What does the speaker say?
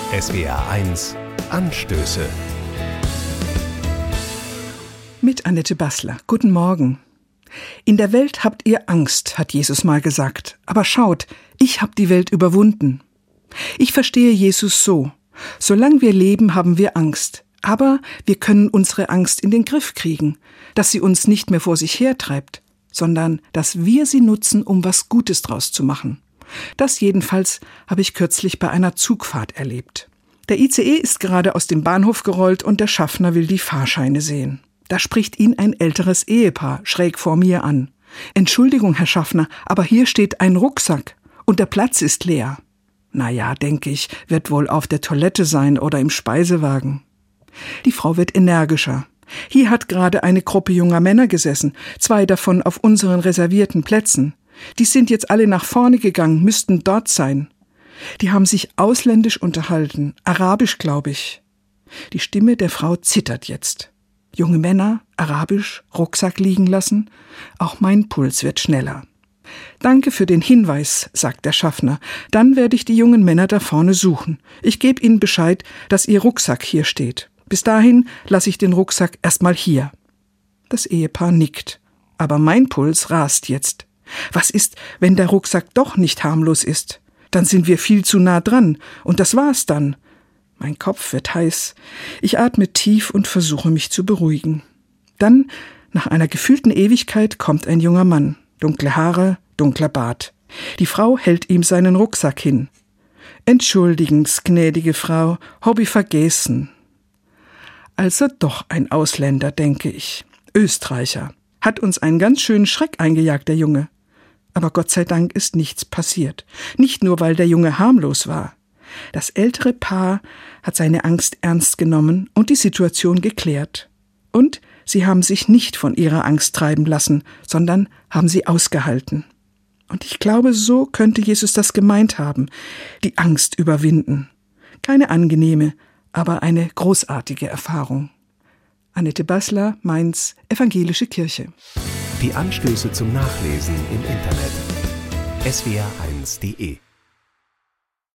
SWR1 Anstöße. Mit Annette Bassler. Guten Morgen. In der Welt habt ihr Angst, hat Jesus mal gesagt. Aber schaut, ich habe die Welt überwunden. Ich verstehe Jesus so. Solange wir leben, haben wir Angst. Aber wir können unsere Angst in den Griff kriegen, dass sie uns nicht mehr vor sich hertreibt, sondern dass wir sie nutzen, um was Gutes draus zu machen. Das jedenfalls habe ich kürzlich bei einer Zugfahrt erlebt. Der ICE ist gerade aus dem Bahnhof gerollt und der Schaffner will die Fahrscheine sehen. Da spricht ihn ein älteres Ehepaar schräg vor mir an. »Entschuldigung, Herr Schaffner, aber hier steht ein Rucksack und der Platz ist leer.« »Na ja, denke ich, wird wohl auf der Toilette sein oder im Speisewagen.« Die Frau wird energischer. »Hier hat gerade eine Gruppe junger Männer gesessen, 2 davon auf unseren reservierten Plätzen. Die sind jetzt alle nach vorne gegangen, müssten dort sein. Die haben sich ausländisch unterhalten, arabisch, glaube ich.« Die Stimme der Frau zittert jetzt. Junge Männer, arabisch, Rucksack liegen lassen. Auch mein Puls wird schneller. »Danke für den Hinweis«, sagt der Schaffner. »Dann werde ich die jungen Männer da vorne suchen. Ich gebe ihnen Bescheid, dass ihr Rucksack hier steht. Bis dahin lasse ich den Rucksack erstmal hier.« Das Ehepaar nickt. Aber mein Puls rast jetzt. Was ist, wenn der Rucksack doch nicht harmlos ist? Dann sind wir viel zu nah dran und das war's dann. Mein Kopf wird heiß. Ich atme tief und versuche mich zu beruhigen. Dann, nach einer gefühlten Ewigkeit, kommt ein junger Mann. Dunkle Haare, dunkler Bart. Die Frau hält ihm seinen Rucksack hin. »Entschuldigen, gnädige Frau, hab ich vergessen.« Also doch ein Ausländer, denke ich. Österreicher. Hat uns einen ganz schönen Schreck eingejagt, der Junge. Aber Gott sei Dank ist nichts passiert. Nicht nur, weil der Junge harmlos war. Das ältere Paar hat seine Angst ernst genommen und die Situation geklärt. Und sie haben sich nicht von ihrer Angst treiben lassen, sondern haben sie ausgehalten. Und ich glaube, so könnte Jesus das gemeint haben, die Angst überwinden. Keine angenehme, aber eine großartige Erfahrung. Annette Bassler, Mainz, Evangelische Kirche. Die Anstöße zum Nachlesen im Internet. swr1.de